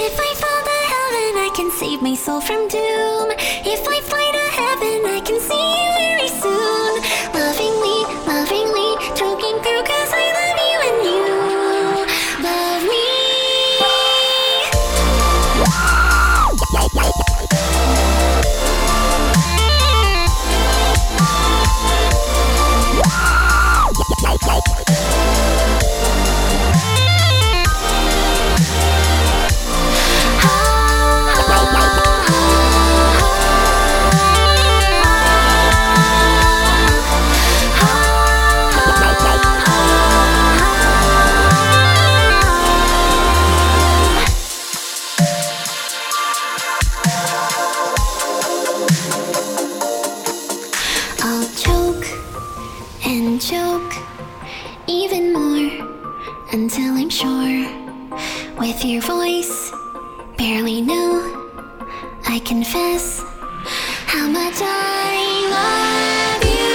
If I fall to heaven, I can save my soul from doom. If I fly to heaven, I can see you very soon. Lovingly, lovingly, choking through 'cause I love you and you love me. I'll choke and choke even more until I'm sure with your voice barely know. I confess how much I love you.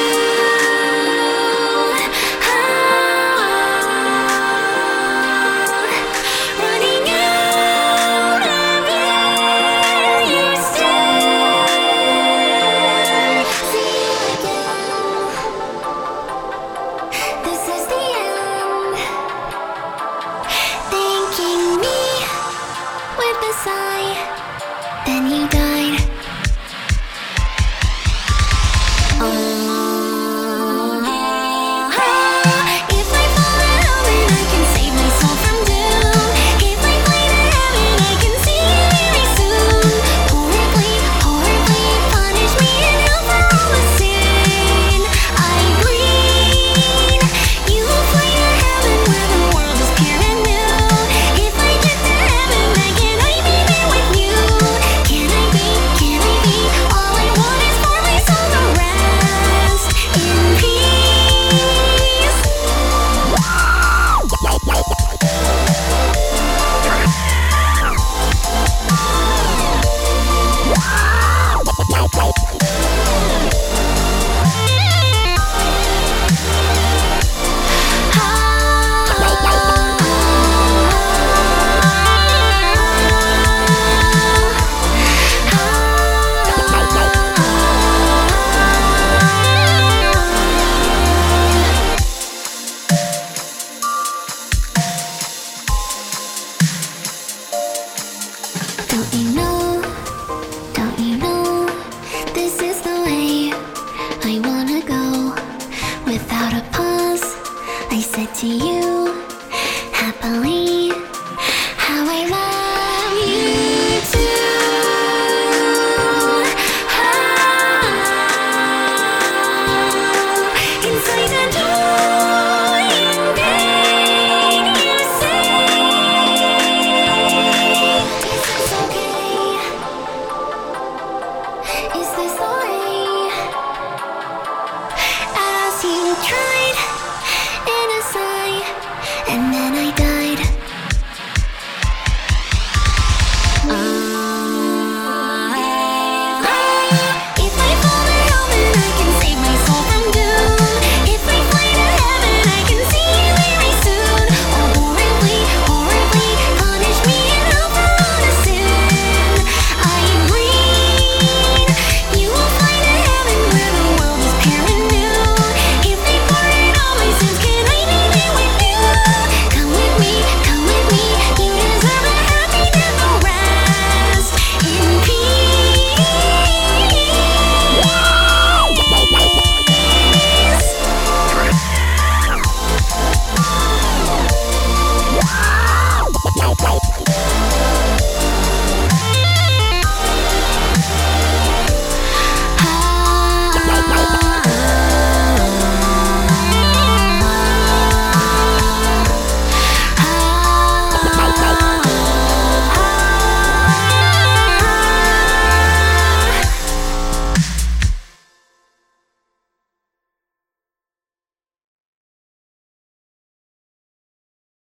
Running out of air, you stay. See you again. This is the end. Thanking me with a sigh. Then you died. If I fall to heaven, I can save my soul from doom. If I fly to heaven, I can see you very soon. Horribly, horribly punish me in hell for all the sin I bleed. You will fly to heaven where the world is pure and new. If I get to heaven, can I be there with you? Can I be all I want is for my soul to rest in peace. Don't you know, this is the way I wanna go. Without a pause, I said to you,